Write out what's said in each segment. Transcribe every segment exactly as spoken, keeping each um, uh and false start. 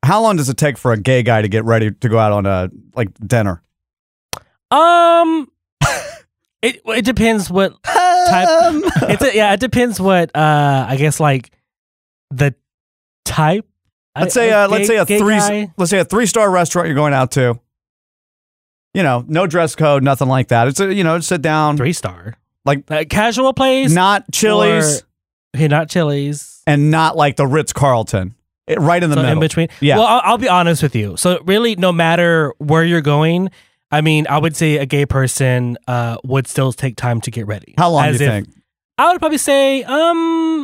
how long does it take for a gay guy to get ready to go out on a like dinner? Um, it it depends what type. It's a, yeah, it depends what uh I guess like the type. Let's say a, uh, a let's gay, say a gay three guy. let's say a three star restaurant you're going out to. You know, no dress code, nothing like that. It's a you know, sit down, three star, like a casual place, not Chili's, or, okay, not Chili's, and not like the Ritz Carlton. It, right in the so middle, in between. Yeah. Well, I'll, I'll be honest with you. So really, no matter where you're going, I mean, I would say a gay person uh, would still take time to get ready. How long As do you if- think? I would probably say um.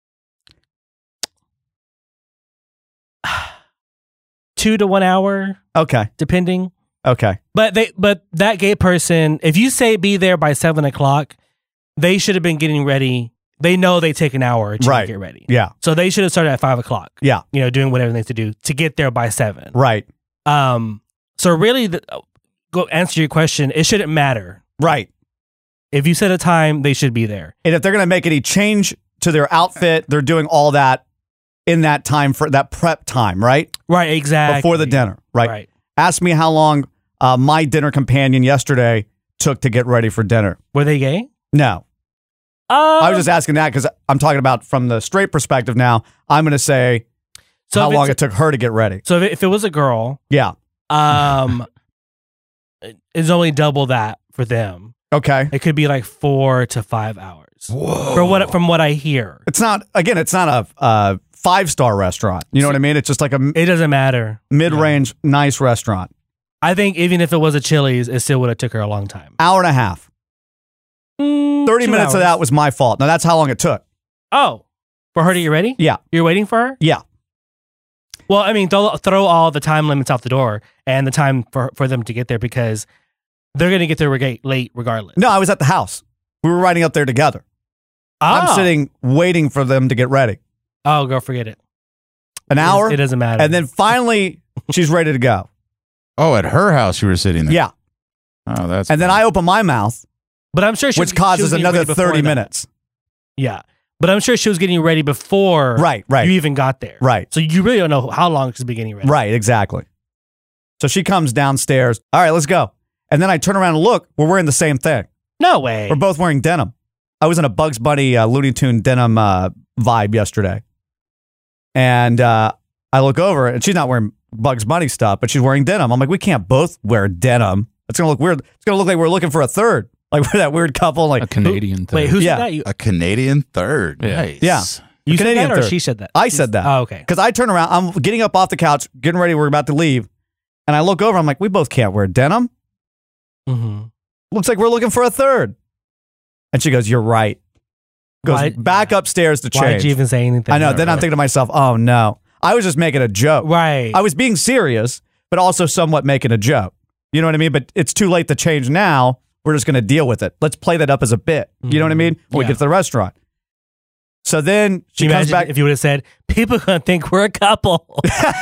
Two to one hour, Okay, depending. okay, But they, but that gay person, if you say be there by seven o'clock, they should have been getting ready. They know they take an hour to Right. get ready, yeah, so they should have started at five o'clock. yeah, You know, doing whatever they need to do to get there by seven. right, Um. So really, the, go answer your question. It shouldn't matter right. if you set a time. They should be there. And if they're going to make any change to their outfit, they're doing all that in that time for that prep time, right? Right. Exactly. Before the dinner, right? Right. Ask me how long uh, my dinner companion yesterday took to get ready for dinner. Were they gay? No, Um, I was just asking that because I'm talking about from the straight perspective now. I'm going to say so how if long it's- it took her to get ready. So if it, if it was a girl, Yeah. um, it's only double that for them. Okay. It could be like four to five hours. Whoa. For what from what I hear, It's not, again, it's not a, a five star restaurant. You know what I mean? It's just like a it doesn't matter. mid range, nice restaurant. I think even if it was a Chili's, it still would have took her a long time. Hour and a half. Mm, thirty two minutes of hours. that was my fault. Now that's how long it took. Oh, for her to get ready? Yeah. You're waiting for her? Yeah. Well, I mean, throw, throw all the time limits out the door and the time for, for them to get there because they're going to get there reg- late regardless. No, I was at the house. We were riding up there together. I'm Oh. sitting waiting for them to get ready. Oh, girl, forget it. An It is- hour. It doesn't matter. And then finally, she's ready to go. Oh, at her house you were sitting there. Yeah. Oh, that's. And then I open my mouth, but I'm sure she which was, she causes was getting another ready before thirty that. minutes. Yeah. But I'm sure she was getting ready before Right, right. you even got there. Right. So you really don't know how long she's been getting ready. Right, exactly. So she comes downstairs. All right, let's go. And then I turn around and look. We're wearing the same thing. No way. We're both wearing denim. I was in a Bugs Bunny uh, Looney Tune denim uh, vibe yesterday. And uh, I look over, and she's not wearing Bugs Bunny stuff, but she's wearing denim. I'm like, we can't both wear denim. It's going to look weird. It's going to look like we're looking for a third. Like we're that weird couple. Like A Canadian thing. Wait, who Yeah. said that? You, a Canadian third. Yeah. Nice. Yeah. you said Canadian that or third. she said that? I said that. Oh, okay. Because I turn around, I'm getting up off the couch, getting ready. We're about to leave. And I look over, I'm like, we both can't wear denim. Mm-hmm. Looks like we're looking for a third. And she goes, you're right. Goes Why- back upstairs to Why change. did you even say anything? I know. Then I'm thinking to myself, oh no. I was just making a joke. Right. I was being serious, but also somewhat making a joke. You know what I mean? But it's too late to change now. We're just going to deal with it. Let's play that up as a bit. You know what I mean? When we Yeah. get to the restaurant. So then she Can you comes imagine back. if you would have said, people are going to think we're a couple.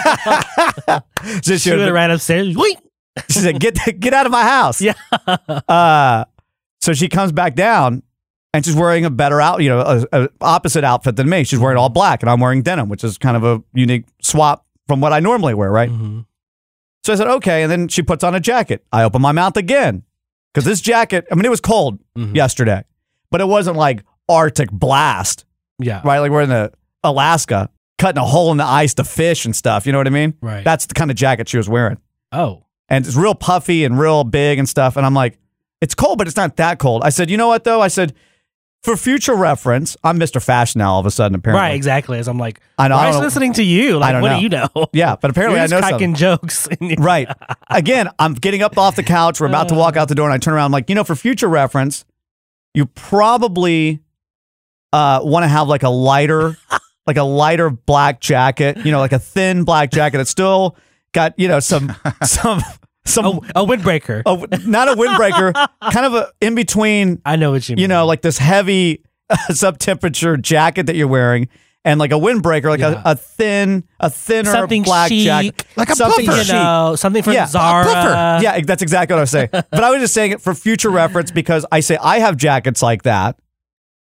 she, she would have ran upstairs. Wait. she said, get, get out of my house. Yeah. Uh, so she comes back down and she's wearing a better out, you know, a, a opposite outfit than me. She's wearing all black and I'm wearing denim, which is kind of a unique swap from what I normally wear, right? Mm-hmm. So I said, okay. And then she puts on a jacket. I open my mouth again because this jacket, I mean, it was cold Mhm. yesterday, but it wasn't like Arctic blast, Yeah. right? Like we're in the Alaska cutting a hole in the ice to fish and stuff. You know what I mean? Right. That's the kind of jacket she was wearing. Oh. And it's real puffy and real big and stuff. And I'm like, it's cold, but it's not that cold. I said, you know what though? I said, for future reference, I'm Mister Fashion now all of a sudden, apparently. Right, exactly. As I'm like, I know, why I is don't- listening to you? Like, I don't what know. do you know? Yeah, but apparently You're I just know cracking something. jokes. Right. Again, I'm getting up off the couch. We're about to walk out the door, and I turn around. I'm like, you know, for future reference, you probably uh, want to have like a lighter, like a lighter black jacket. You know, like a thin black jacket that's still got you know some some some Oh, a windbreaker. oh, not a windbreaker, kind of a in between. I know what you mean. You know, like this heavy sub temperature jacket that you're wearing. And like a windbreaker, like Yeah. a, a thin, a thinner Something black chic. jacket, Like a something puffer. you chic. know, something from Yeah, a Zara. puffer. Yeah, that's exactly what I was saying. But I was just saying it for future reference because I say I have jackets like that.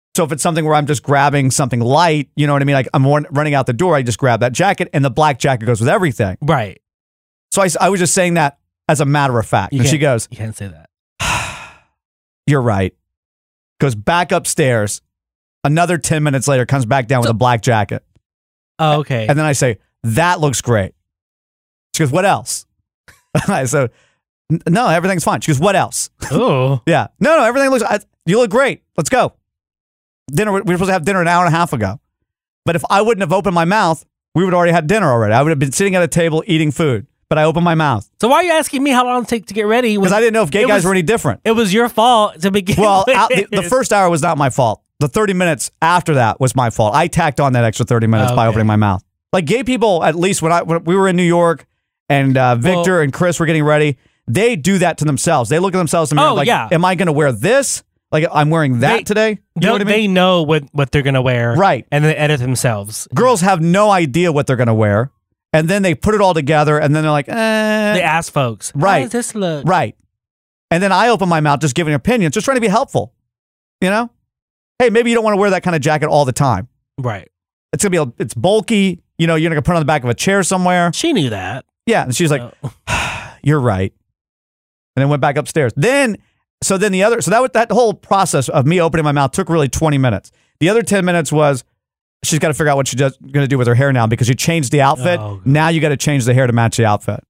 So if it's something where I'm just grabbing something light, you know what I mean? Like I'm running out the door, I just grab that jacket, and the black jacket goes with everything. Right. So I, I was just saying that as a matter of fact. You And she goes, You can't say that. you're right. Goes back upstairs. Another ten minutes later, comes back down with So- a black jacket. Oh, okay. And then I say, that looks great. She goes, what else? I said, no, everything's fine. She goes, what else? Oh. Yeah. No, no, everything looks, I, you look great. Let's go. Dinner, we were supposed to have dinner an hour and a half ago. But if I wouldn't have opened my mouth, we would have already had dinner already. I would have been sitting at a table eating food, but I opened my mouth. So why are you asking me how long it take to get ready? Because I didn't know if gay it guys was- were any different. It was your fault to begin Well, with. out, the, the first hour was not my fault. The thirty minutes after that was my fault. I tacked on that extra thirty minutes by Okay. opening my mouth. Like gay people, at least when I when we were in New York and uh, Victor Well- and Chris were getting ready, they do that to themselves. They look at themselves and Oh, like, yeah. am I going to wear this? Like I'm wearing that They- today? You They, know what I mean? they know what, what they're going to wear. Right. And they edit themselves. Girls have no idea what they're going to wear. And then they put it all together and then they're like, eh. They ask folks, Right. how does this look? Right. And then I open my mouth just giving opinions, just trying to be helpful. You know? Hey, maybe you don't want to wear that kind of jacket all the time. Right. It's going to be, a, it's bulky. You know, you're going to put it on the back of a chair somewhere. She knew that. Yeah. And she's like, So- you're right. And then went back upstairs. Then, so then the other, so that was, that whole process of me opening my mouth took really twenty minutes. The other ten minutes was, she's got to figure out what she's going to do with her hair now because you changed the outfit. Oh, God. Now you got to change the hair to match the outfit.